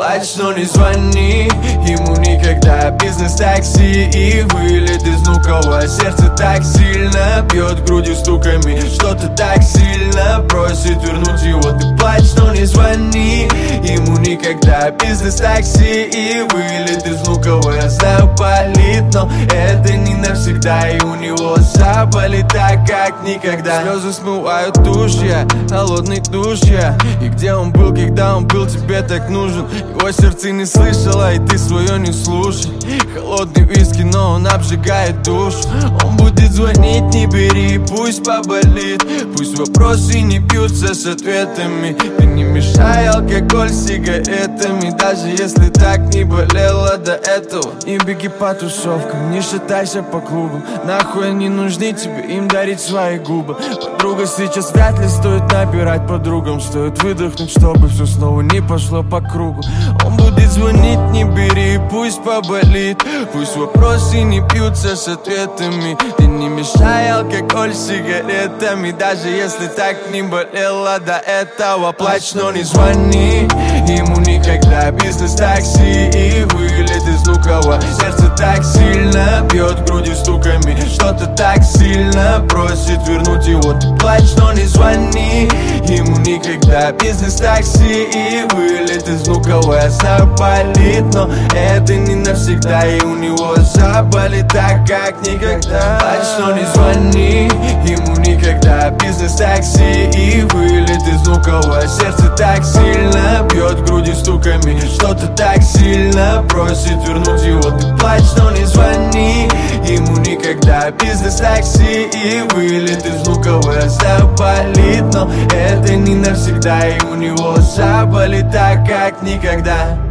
Плачь, но не звони ему никогда. Бизнес-такси и вылет из Внуково. Сердце так сильно бьет грудью стуками, что-то так сильно просит вернуть его. Ты плачь, но не звони ему никогда. Бизнес-такси и вылет из Внуково. Я знаю, болит, но это не навсегда. И у него заболит так, как никогда. Слезы смывают душ, я холодный душ, я. И где он был, когда он был тебе так нужен? Его сердце не слышало, и ты свое не слушай. Холодный виски, но он обжигает душу. Он будет звонить, не бери, пусть поболит. Пусть вопросы не бьются с ответами. Ты не мешай алкоголь с сигаретами. Даже если так не болело до этого. Не беги по тусовкам, не шатайся по клубам. Нахуй они нужны тебе, им дарить свои губы. Подруга, сейчас вряд ли стоит набирать подругам. Стоит выдохнуть, чтобы все снова не пошло по кругу. Он будет звонить, не бери, пусть поболит. Пусть вопросы не бьются с ответами. Ты не мешай алкоголь с сигаретами. Даже если так не болело до этого. Плачь, но не звони ему никогда. Бизнес-такси и вылет из Внуково. Сердце так сильно бьет грудью стуками, что-то так сильно просит вернуть его. Ты плачь, но не звони ему никогда. Бизнес-такси и вылет из Внуково. Я знаю, болит, но это не навсегда. И у него заболит так, как никогда. Плачь, но не звони ему никогда. Бизнес-такси и вылет из Внуково. Сердце так сильно бьет грудью стуками, что-то так сильно просит вернуть его. Ты плачь, но не звони ему никогда. Бизнес-такси и вылет из Внуково. Я знаю, болит, но это не навсегда. И у него заболит так, как никогда.